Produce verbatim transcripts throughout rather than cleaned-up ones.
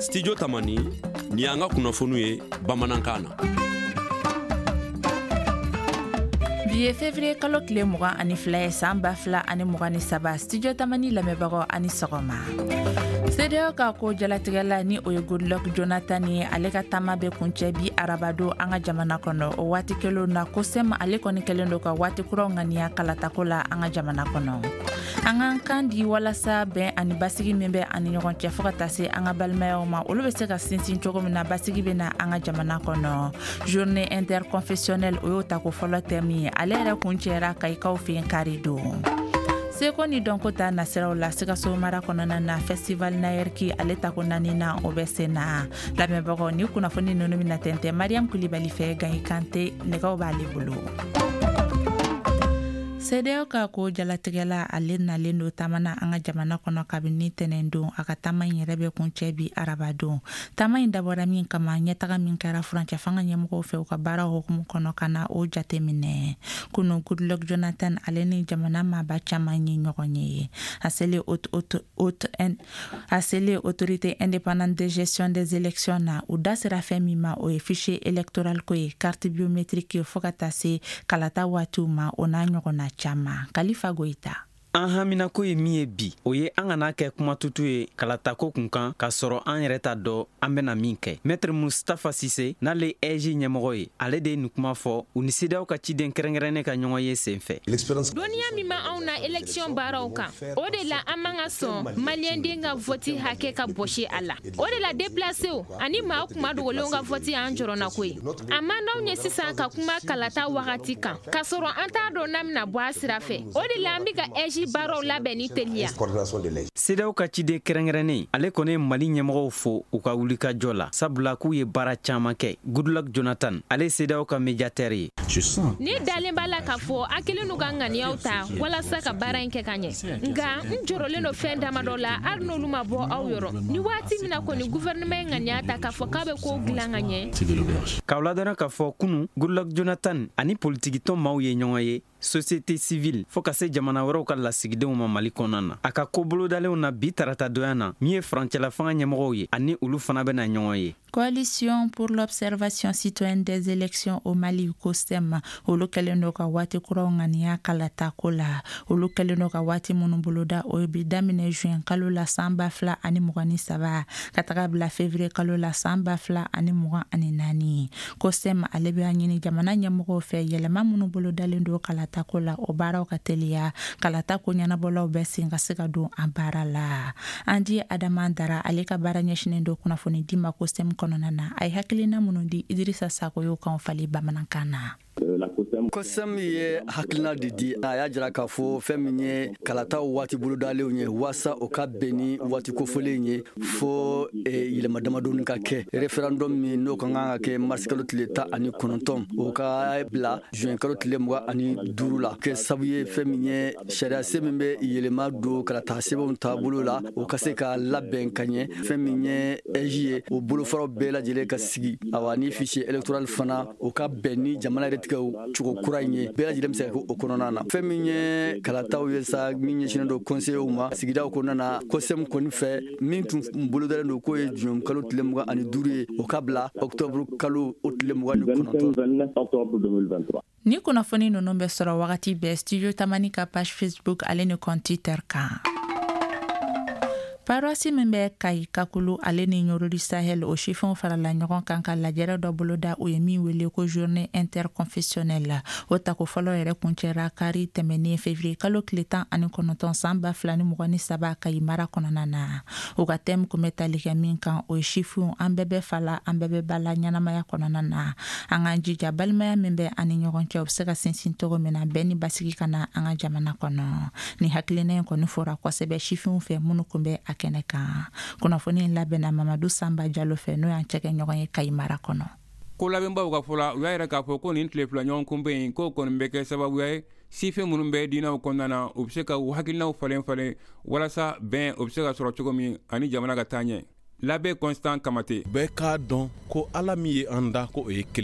Studio Tamani ni an ka kunnafoniw ye bamanankan na. Bi ye février kalo tile mugan ani fila ye san ba fila ani mugan ni saba. Studio Tamani lamɛnbagaw ani sɔgɔma. C D A O ka ko jalatigɛla ni o ye Goodluck Jonathan ye, ale ka taama bɛ kuncɛ bi arabado an ka jamana kɔnɔ. O waati kelen na ko sɛm ale kɔni kɛlen do ka waati kuraw ŋaniya kalatako la an ka jamana kɔnɔ. An k'an kan di walasa bɛn ani basigi min bɛ ani ɲɔgɔn cɛ fo ka taa se an ka balimayaw ma, olu bɛ se ka sinsin cogo min na basigi bɛ na an ka jamana kɔnɔ. Journée interconfessionnelle o y'o ta ko fɔlɔ tɛmi ye, ale yɛrɛ kuncɛra Kayikaw fɛ yen kari don. Seko ni dɔnko ta nasiraw la Sikaso mara kɔnɔna na festival Nayerki ale ta ko naani na o bɛ sen na. Lamɛnbagaw ni kunnafoni ninnu bɛna tɛntɛn Mariam Kulibali fɛ, Gayi Kante nɛgɛw b'ale bolo. C D A O ka ko jalatigɛla ale nalen do taamana an ka jamana kɔnɔ kabini tɛnɛn don, a ka taama in yɛrɛ bɛ kuncɛ bi araba don. Taama in dabɔra min kama, ɲɛtaga min kɛra furancɛ fanga ɲɛmɔgɔw fɛ u ka baara hukumu kɔnɔ ka na o jate minɛ. Kunu Goodluck Jonathan ale ni jamana maaba caman ye ɲɔgɔn ye. A selen a selen autorité indépendante de gestion des élections na, u da sera fɛn min ma o ye fichier électoral ko ye, carte biométrique ye fo ka taa se kalata waatiw ma o n'a ɲɔgɔnna chama. Kalifa Goita. An hamina ko ye min ye bi o ye an kana kɛ kuma tutu ye kalatako kun kan ka sɔrɔ an yɛrɛ ta dɔ an bɛna min kɛ. Maître Mustafa Sise n'ale E J ɲɛmɔgɔ ye, ale de ye nin kuma fɔ u ni C D A O ka ciden kɛrɛnkɛrɛnnen ka ɲɔgɔn ye senfɛ. Dɔnniya min ma anw na élection baaraw kan, o de la an man ka sɔn maliyɛnden ka vote hakɛ ka bɔsi a la. O de la déplacew ani maa kuma dogolenw ka vote y'an jɔrɔna ko ye. A man d'anw ye sisan ka kuma kalata wagati kan ka sɔrɔ an t'a dɔn n'a bɛna bɔ a sira fɛ. O de la an bɛ ka E J baaraw labɛn ni teliya. C D A O ka ciden kɛrɛnkɛrɛnnen ale kɔni ye Mali ɲɛmɔgɔw fo u ka wulikajɔ la, sabula k'u ye baara caman kɛ. Goodluck Jonathan ale ye C D A O ka médiateur ye. Ni dalen b'a la k'a fɔ a kelen n'u ka ŋaniyaw ta walasa ka baara in kɛ ka ɲɛ, nka n jɔrɔlen do fɛn damadɔ la hali n'olu ma bɔ aw yɔrɔ. Ni waati min na kɔni gouvernement ye ŋaniya ta k'a fɔ k'a bɛ ko dilan ka ɲɛ. K'aw ladɔnna k'a fɔ kunu Goodluck Jonathan ani politikitɔn maaw ye ɲɔgɔn ye, société civile fo ka se jamana wɛrɛw ka lasigidenw ma Mali kɔnɔna na. A ka ko bolodalenw na bi tarata donya na min ye farancɛla fanga ɲɛmɔgɔw ye ani olu fana bɛna ɲɔgɔn ye. Coalition pour l'observation citoyenne des élections au Mali COSTEM olu kɛlen do ka waati kuraw ŋaniya kalatako la. Olu kɛlen do ka waati minnu boloda o bi daminɛ juin kalo la san ba fila ani mugan ni saba ka taga bila février kalo la san ba fila ani mugan ani naani. COSTEM ale bɛ a ɲini jamana ɲɛmɔgɔw fɛ yɛlɛma minnu bolodalen do kalatako la o baaraw ka teliya, kalatako ɲɛnabɔlaw bɛ sen ka se ka don a baara la. Andi Adama Dara ale ka baara ɲɛsinen do kunnafoni di ma COSTEM kɔnɔna na, a ye hakilina minnu di Idrissa Sako y'o kan fali bamanankan na. COSTEM ye hakilina de di, a y'a jira k'a fɔ fɛn min ye kalataw waati bolodalenw ye waasa o ka bɛn ni waati kofɔlen ye fo yɛlɛma damadɔni ka kɛ. Référendum min n'o kan ka kɛ mars kalo tile tan ani kɔnɔntɔn o ka bila juin kalo tile mugan ani duuru la, kɛ sabu ye fɛn min ye sariya sen min bɛ yɛlɛma don kalata sɛbɛnw taabolo la o ka se ka labɛn ka ɲɛ. Fɛn min ye E J ye o bolofaraw bɛɛ lajɛlen ka sigi, awa ni fichier électoral fana o ka bɛn ni jamana yɛrɛ cogo kura in ye, bɛɛ lajɛlen bɛ se ka kɛ o kɔnɔna na. Fɛn min ye kalataw ye sa min ɲɛsinnen do conseillers ma sigidaw kɔnɔna na, COSTEM kɔni fɛ min tun bolodalen do k'o ye juin kalo tile mugan ani duuru ye o ka bila octobre kalo o tile mugan ni kɔnɔntɔn. Ni kunnafoni ninnu bɛ sɔrɔ wagati bɛɛ Studio Tamani ka page Facebook ale ni compte Twitter kan. Paroisse min bɛ Kayi Kakulu ale ni Ɲorori Sahel o chiffon farala ɲɔgɔn kan ka lajɛrɛ dɔ boloda o ye min wele ko journée interconfessionnelle. O tako fɔlɔ yɛrɛ kuncɛra kari tɛmɛnen février kalo tile tan ani kɔnɔntɔn san ba fila ni mugan ni saba Kayi mara kɔnɔna na. O ka thème kun bɛ tali kɛ min kan o ye chiffon an bɛɛ bɛ fa la an bɛɛ bɛ ba la ɲɛnamaya kɔnɔna na. An k'an jija balimaya min bɛ ani ɲɔgɔn cɛ o bɛ se ka sinsin cogo min na bɛɛ ni basigi ka na an ka jamana kɔnɔ. Ni hakilina in kɔni fɔra kosɛbɛ chiffon fɛ minnu kun bɛ a kɛnɛ kan. Kunnafoni in labɛnna Mamadu Samba Jalo fɛ n'o y'an cɛkɛ ɲɔgɔn ye Kayi mara kɔnɔ. Ko labɛnbaw ka fɔ la u y'a yɛrɛ k'a fɔ ko nin tile fila ɲɔgɔn kunbɛn in k'o kɔni bɛ kɛ sababuya ye sife minnu bɛ diinɛw kɔnɔna na u bɛ se ka u hakilinaw falen falen walasa bɛn o bɛ se ka sɔrɔ cogo min ani jamana ka taa ɲɛ. Labɛn Constant Kamate. Bɛɛ k'a dɔn ko Ala min ye an da ko o ye kelen ye.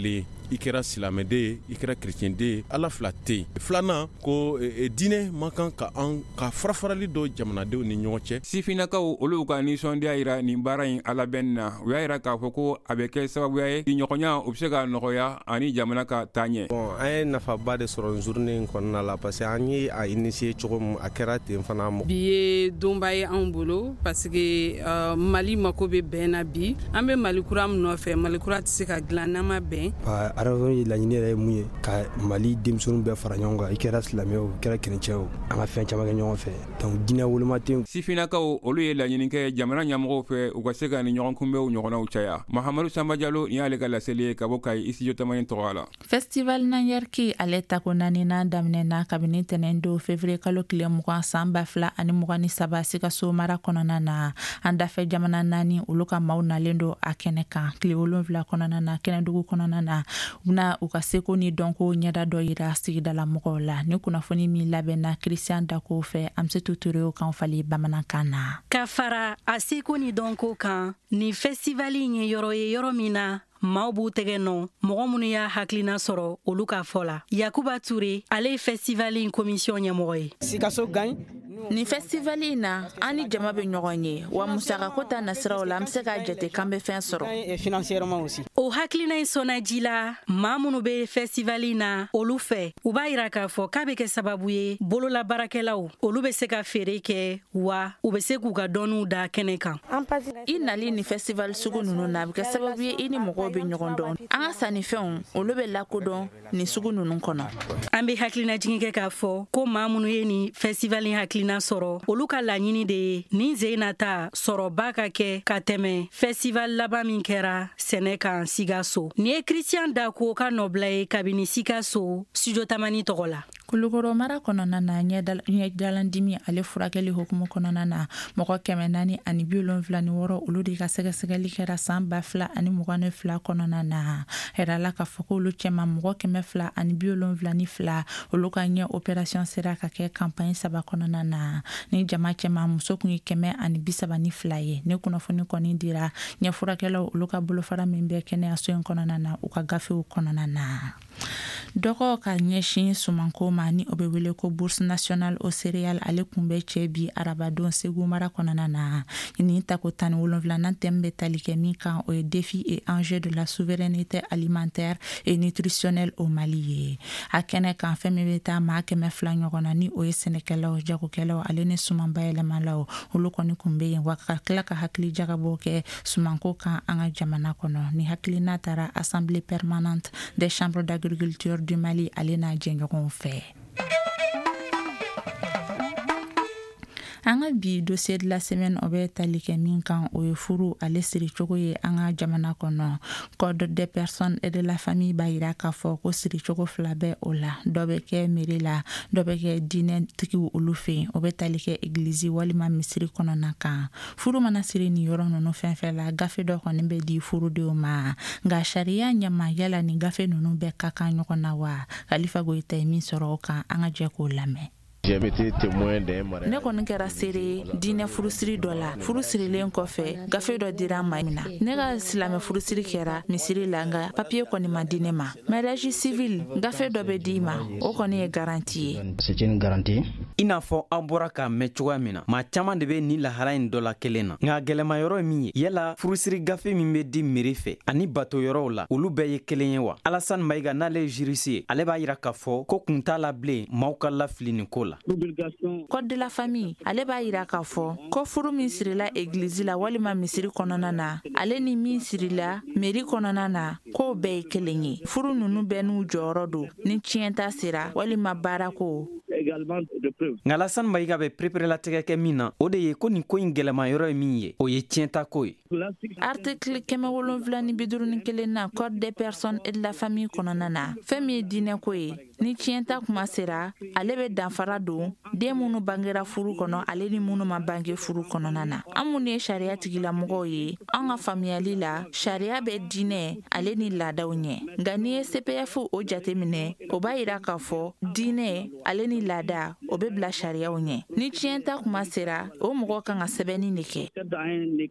i kɛra silamɛden ye i kɛra kerecɛnden ye ala fila tɛ yen filanan ko e, diinɛ man kan ka an ka farafarali dɔ jamanadenw ni ɲɔgɔn cɛ. sifinnakaw olu ka nisɔndiya yira nin baara in ala bɛnni na u y'a yira k'a fɔ ko a bɛ kɛ sababuya ye ɲɔgɔnya u bɛ se ka nɔgɔya ani jamana ka taa ɲɛ. Bon, an ye nafaba de sɔrɔ journée in kɔnɔna la parce que an ye a initier cogo min a kɛra ten fana. Bi ye donba ye anw bolo parce que uh, Mali mako bɛ bɛn na bi an bɛ Mali kura min nɔfɛ Mali kura tɛ se ka dilan n'an ma bɛn. arajo ye laɲini yɛrɛ ye mun ye ka Mali denmisɛnninw bɛɛ fara ɲɔgɔn kan i kɛra silamɛ o i kɛra kerecɛn o an ka fɛn caman kɛ ɲɔgɔn fɛ donc diinɛ woloma tɛ. sifinnakaw olu ye laɲini kɛ jamana ɲɛmɔgɔw fɛ u ka se ka ni ɲɔgɔn kunbɛnw ɲɔgɔnnaw caya. Mahamadu Sanba Jalo ni y'ale ka laseli ye ka bɔ Kayi studio tamani tɔgɔ la. Festival Nanyarki ale tako naaninan daminɛna kabini tɛnɛn don février kalo tile mugan san ba fila ani mugan ni saba Sikaso mara kɔnɔna na an dafɛ jamana naani olu ka maaw nalen don a kɛnɛ kan tile wolonwula kɔnɔna na kɛnɛdugu kɔnɔna na u bɛna u ka seko ni dɔnko ɲɛda dɔ yira sigidala mɔgɔw la ni kunnafoni min labɛnna Christian Dako fɛ Amsetu Ture kan fali bamanankan na. Ka fara a seko ni dɔnko kan ni festivali ye yɔrɔ ye yɔrɔ min na maaw b'u tɛgɛ nɔ mɔgɔ minnu y'a hakilina sɔrɔ olu ka fɔ la. Yakuba Ture ale ye festivali in commission ɲɛmɔgɔ ye. Sikaso gagne ni festivali in na an ni jama bɛ ɲɔgɔn ye wa musaka ko ta nasiraw la an bɛ se k'a jate k'an bɛ fɛn sɔrɔ. financièrement aussi. O hakilina in sɔnna ji la maa minnu bɛ festivali in na olu fɛ u b'a yira k'a fɔ k'a bɛ kɛ sababu ye bololabaarakɛlaw olu bɛ se ka feere kɛ wa u bɛ se k'u ka dɔnniw da kɛnɛ kan. I nali ni festival sugu ninnu na a bɛ kɛ sababu ye i ni mɔgɔw bɛ ɲɔgɔn dɔn an ka sannifɛnw olu bɛ lakodɔn ni sugu ninnu kɔnɔ. An bɛ hakilinajigin kɛ k'a fɔ ko maa minnu ye ni festivali hakilina sɔrɔ olu ka laɲini de ye nin ze nata sɔrɔba ka kɛ ka tɛmɛ festival laban min kɛra sɛnɛ kan Sikaso. Ni ye Christian Dako ka nɔbila ye kabini Sikaso studio tamani tɔgɔ la. Kulukoro mara kɔnɔna na ɲɛdalandimi ale furakɛli hukumu kɔnɔna na mɔgɔ kɛmɛ naani ani bi wolonwula ni wɔɔrɔ olu de ka sɛgɛsɛgɛli kɛra san ba fila ani mugan ni fila kɔnɔna na hɛrɛla k'a fɔ ko olu cɛman mɔgɔ kɛmɛ fila ani bi wolonwula ni fila olu ka ɲɛ opération sera ka kɛ campagne saba kɔnɔna na ni jama cɛman muso kun ye kɛmɛ ani bi saba ni fila ye ni kunnafoni kɔni dira ɲɛfurakɛlaw olu ka bolofara min bɛ kɛnɛyaso in kɔnɔna na u ka gafew kɔnɔna na. Dɔgɔ ka ɲɛsin sumanko ma ni o bɛ wele ko bourse nationale au céréales ale kun bɛ cɛ bi arabadon Segu mara kɔnɔna na ni tako tan ni wolonwula nan tɛm bɛ tali kɛ min kan o ye défi et enjeu de la souveraineté alimentaire et nutritionnelle au Mali ye. A kɛnɛ kan fɛn min bɛ taa maa kɛmɛ fila ɲɔgɔn na ni o ye sɛnɛkɛlaw jagokɛlaw ale ni suman bayɛlɛmalaw olu kɔni kun bɛ yen wa ka tila ka hakili jagabɔ kɛ sumanko kan an ka jamana kɔnɔ ni hakilina taara assemblée permanente des chambres d'agriculture du Mali ale n'a jɛɲɔgɔnw fɛ. An ka bi dossier de la semaine o bɛ tali kɛ min kan o ye furu ale siri cogo ye an ka jamana kɔnɔ. Code des personnes et de la famille b'a yira k'a fɔ ko siri cogo fila bɛ o la dɔ bɛ kɛ mairie la dɔ bɛ kɛ diinɛtigiw olu fɛ yen o bɛ tali kɛ église walima misiri kɔnɔna kan. Furu mana siri ni yɔrɔ ninnu fɛn fɛn la gafe dɔ kɔni bɛ di furudenw ma nka sariya ɲɛma yala ni gafe ninnu bɛɛ ka kan ɲɔgɔn na wa Kalifa Goyita ye min sɔrɔ o kan an ka jɛ k'o lamɛn. Ne kɔni kɛra seere diinɛ furusiri dɔ la furusirilen kɔfɛ gafe dɔ dira ma min na ne ka silamɛ furusiri kɛra misiri la nka papiye kɔni ma di ne ma mariage civil gafe dɔ bɛ di ma o kɔni ye garanti ye. I n'a fɔ an bɔra k'a mɛn cogoya min na maa caman de bɛ nin lahala in dɔ la kelen na nka gɛlɛma yɔrɔ ye min ye yala furusiri gafe min bɛ di miiri fɛ ani bato yɔrɔw la olu bɛɛ ye kelen ye wa. Alassane Mayiga n'ale ye juriste ye ale b'a yira k'a fɔ ko kun t'a la bilen maaw ka lafili nin ko la. Code de la famille ale b'a yira k'a fɔ ko furu min sirila église la walima misiri kɔnɔna na ale ni min sirila mairie kɔnɔna na k'o bɛɛ ye kelen ye. Furu ninnu bɛɛ n'u jɔyɔrɔ don ni tiɲɛta sera walima baarako. Nka Alassane Mayiga bɛ pereperelatigɛ kɛ min na o de ye ko nin ko in gɛlɛma yɔrɔ ye min ye o ye tiɲɛta ko ye. Article kɛmɛ wolonwula ni bi duuru ni kelen na code des personnes et de la famille kɔnɔna na fɛn min ye diinɛ ko ye ni tiɲɛta kuma sera ale bɛ danfara don den minnu bangera furu kɔnɔ ale ni minnu ma bange furu kɔnɔna na. An minnu ye sariya tigilamɔgɔw ye an ka faamuyali la sariya bɛ diinɛ ale ni laadaw ɲɛ nka n'i ye C P F o jateminɛ o b'a yira k'a fɔ diinɛ ale ni laada o bɛ bila sariyaw ɲɛ ni tiɲɛta kuma sera o mɔgɔ kan ka sɛbɛnni de kɛ.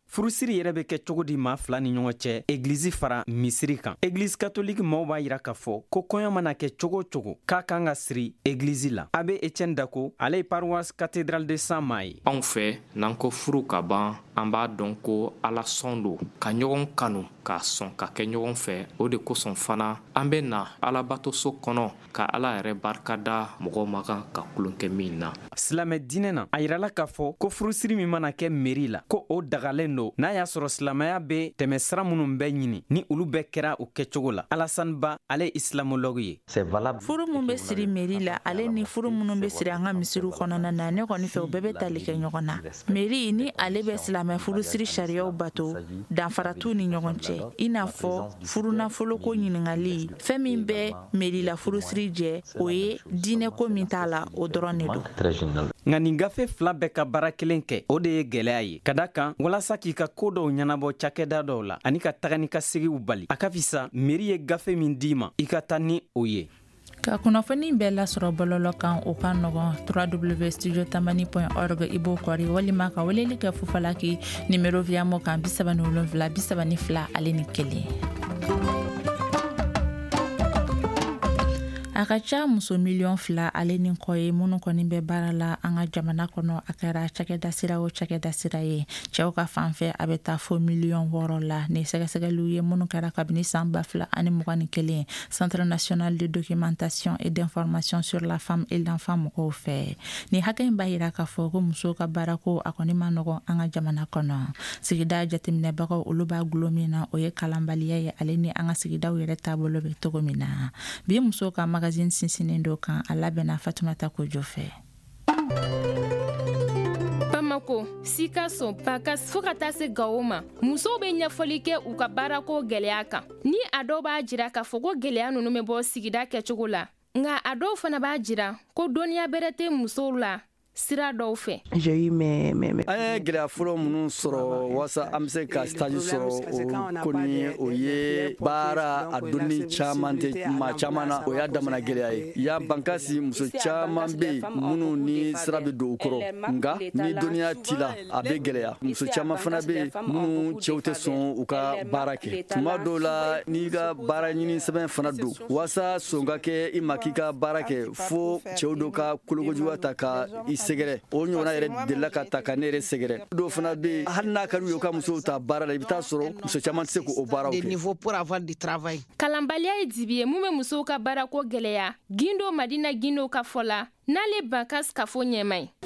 furusiri yɛrɛ bɛ kɛ cogo di maa fila ni ɲɔgɔn cɛ egilizi fara misiri kan. Eglise katoliki maaw b'a yira k'a fɔ ko kɔɲɔ mana kɛ cogo cogo k'a kan ka siri egilizi la. A bɛ Etienne Dako, ale ye paroisse cathédrale de Saint maa ye. Anw fɛ n'an ko furu ka ban an b'a dɔn ko ala sɔn don ka ɲɔgɔn kanu k'a sɔn ka kɛ ɲɔgɔn fɛ. O de kosɔn fana an bɛ na alabatoso kɔnɔ ka ala yɛrɛ barika da mɔgɔw ma kan ka kulonkɛ min na. Silamɛ diinɛ na a yirala k'a fɔ ko furusiri min mana kɛ meri la ko o dagalen don n'a y'a sɔrɔ silamɛya bɛ tɛmɛ sira minnu bɛ ɲini ni olu bɛɛ kɛra o kɛcogo la. Alassane Ba, ale ye islamologue ye. Furu mun bɛ siri meri la ale ni furu minnu bɛ siri an ka misiriw kɔnɔna na ne kɔni fɛ o bɛɛ bɛ tali kɛ ɲɔgɔn na. Meri ni ale bɛ silamɛ furusiri sariyaw bato danfara t'u ni ɲɔgɔn cɛ i n'a fɔ furu nafolo ko ɲiningali fɛn min bɛ meri la furusiri jɛ o ye diinɛ ko min t'a la o dɔrɔn de don. Nka nin gafe fila bɛɛ ka baara kelen kɛ o de ye gɛlɛya ye ka da kan walasa k'i ka ko dɔw ɲɛnabɔ cakɛda dɔw la ani ka taga ni ka segiw bali a ka fisa meri ye gafe min d'i ma i ka taa ni o ye. Ka kunnafoni bɛɛ lasɔrɔ bɔlɔlɔ kan o ka nɔgɔn w w w studio tamani point org i b'o kɔri walima ka weleli kɛ Fufalaki nimero viyamo kan bi saba ni wolonwula bi saba ni fila ale ni kelen. A ka ca muso miliyɔn fila ale ni kɔ ye minnu kɔni bɛ baara la an ka jamana kɔnɔ a kɛra cakɛda sira o cakɛda sira ye cɛw ka fanfɛ a bɛ taa fo miliyɔn wɔɔrɔ la ni sɛgɛsɛgɛliw ye minnu kɛra kabini san ba fila ani mugan ni kelen Centre national de documentation et d'information sur la femme et l'enfant mɔgɔw fɛ ni hakɛ in b'a yira k'a fɔ ko muso ka baara ko a kɔni ma nɔgɔn an ka jamana kɔnɔ. Sigida jateminɛbagaw olu b'a gulo min na o ye kalanbaliya ye ale ni an ka sigidaw yɛrɛ taabolo bɛ cogo min na. Bi muso ka magazine sinsinen do kan a labɛnna Fatumata Kojo fɛ. Bamako, Sikaso, Bakas fo ka taa se Gao ma musow bɛ ɲɛfɔli kɛ u ka baarako gɛlɛya kan ni a dɔw b'a jira k'a fɔ ko gɛlɛya ninnu bɛ bɔ sigida kɛcogo la nka a dɔw fana b'a jira ko dɔnniya bɛrɛ tɛ musow la sira dɔw fɛ. An ye gɛlɛya fɔlɔ minnu sɔrɔ walasa an bɛ se ka stage sɔrɔ o ko ni o ye baara a donni caman tɛ maa caman na o y'a damana gɛlɛya ye. Ya bankasi muso caman bɛ yen minnu ni sira bɛ don u kɔrɔ nka ni dɔnniya t'i la a bɛ gɛlɛya. Muso caman fana bɛ yen minnu cɛw tɛ sɔn u ka baara kɛ. Tuma dɔw la n'i ka baara ɲini sɛbɛn fana don walasa sɔn ka kɛ i ma k'i ka baara kɛ fo cɛw dɔw ka kolokojuguya ta ka i sɛgɛrɛ o ɲɔgɔnna yɛrɛ delila ka ta ka ne yɛrɛ sɛgɛrɛ. Dɔw fana bɛ yen hali n'a ka d'u ye u ka musow ta baara la i bɛ taa sɔrɔ muso caman tɛ se k'o baaraw kɛ. Kalanbaliya ye dibi ye mun bɛ musow ka baarako gɛlɛya Gindo Madina Gindo ka fɔ la n'ale Bakas ka fɔ ɲɛma ye.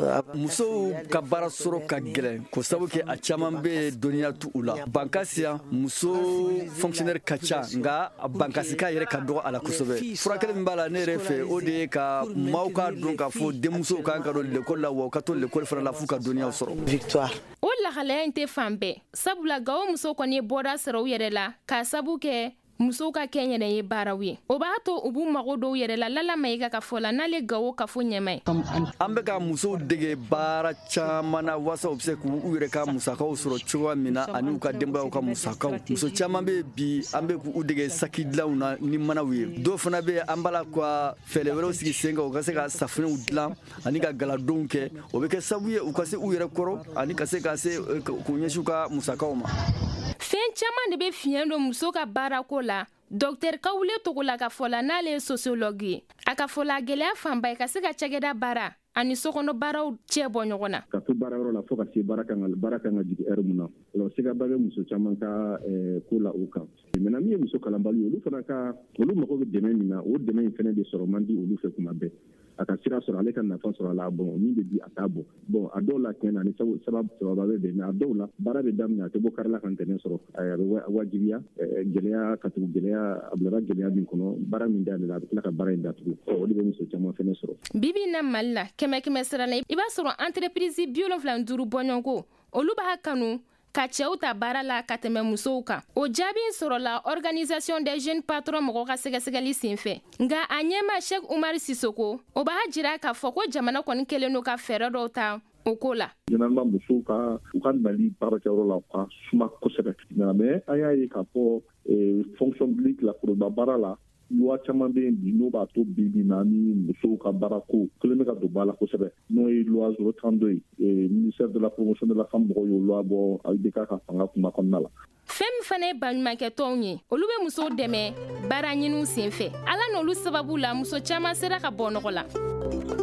Musow ka baara sɔrɔ ka gɛlɛn ko sabu kɛ a caman bɛ dɔnniya tu u la. Bankasiya muso fonctionnaire ka ca nka bankasika yɛrɛ ka dɔgɔ a la kosɛbɛ. Furakɛli min b'a la ne yɛrɛ fɛ o de ye ka maaw ka dɔn k'a fɔ denmusow kan ka don l'école la wa u ka to l'école fana la f'u ka dɔnniyaw sɔrɔ. Victoire. O lahalaya in tɛ fan bɛɛ sabula Gao muso kɔni ye bɔda sɔrɔ u yɛrɛ la k'a sabu kɛ musow ka kɛ yɛrɛ ye baaraw ye o b'a to u b'u mago dɔw yɛrɛ la Lala Mayiga ka fɔ la n'ale Gao ka fɔ ɲɛma ye. An bɛ ka musow dege baara caman na walasa u bɛ se k'u yɛrɛ ka musakaw sɔrɔ cogoya min na ani u ka denbayaw ka musakaw. Muso caman bɛ bi an bɛ k'u dege saki dilanw na ni manaw ye. Dɔw fana bɛ an b'a la ka fɛɛrɛ wɛrɛw sigi sen kan u ka se ka safunɛw dilan ani ka galadonw kɛ o bɛ kɛ sababu ye u ka se u yɛrɛ kɔrɔ ani ka se ka se k'u ɲɛsin u ka musakaw ma. Fɛn caman de bɛ fiɲɛ don muso ka baarako la. Docteur Kawule Togola ka fɔ la n'ale ye sociologue ye a ka fɔ la gɛlɛya fanba ye ka se ka cakɛda baara ani sokɔnɔ baaraw cɛ bɔ ɲɔgɔn na. Ka to baarayɔrɔ la fo ka se baara kan ka baara kan ka jigin heure mun na alors sega ba bɛ muso caman ka ko la o kan. Maintenant min ye muso kalanbali olu fana ka olu mago bɛ dɛmɛ min na o dɛmɛ in fana de sɔrɔ man di olu fɛ kuma bɛɛ. A ka sira sɔrɔ ale ka nafa sɔrɔ a la bon min bɛ di a t'a bɔ bon a dɔw la tiɲɛ na ni sababu sababa bɛ bɛn mais a dɔw la baara bɛ daminɛ a tɛ bɔ kari la ka ntɛnɛn sɔrɔ a bɛ wajibiya gɛlɛya ka tugu gɛlɛya a bilara gɛlɛya min kɔnɔ baara min d'ale la a bɛ tila ka baara in datugu o de bɛ muso caman fana sɔrɔ. Bibi na Mali la kɛmɛ kɛmɛ sara la i b'a sɔrɔ entreprise bi wolonwula ni duuru bɔɲɔgɔnko olu b'a kanu ka cɛw ta baara la ka tɛmɛ musow kan. O jaabi sɔrɔla Organisation des jeunes patrons mɔgɔ ka sɛgɛsɛgɛli senfɛ nka a ɲɛma Sheikh Umar Sisoko o b'a jira k'a fɔ ko jamana kɔni kelen don ka fɛɛrɛ dɔw ta o ko la. Généralement musow ka u ka nali baarakɛyɔrɔ la ka suma kosɛbɛ mais an y'a ye k'a fɔ fonction publique la foroba baara la loi caman bɛ yen bi n'o b'a to bi bi na ni musow ka baarako kelen bɛ ka don ba la kosɛbɛ n'o ye loi zéro trente-deux ye ministère de la promotion de la femme mɔgɔw y'o loi bɔ I B K ka fanga kuma kɔnɔna la. Fɛn min fana ye baɲumankɛ tɔnw ye olu bɛ musow dɛmɛ baara ɲiniw senfɛ ala n'olu sababu la muso caman sera ka bɔ nɔgɔ la.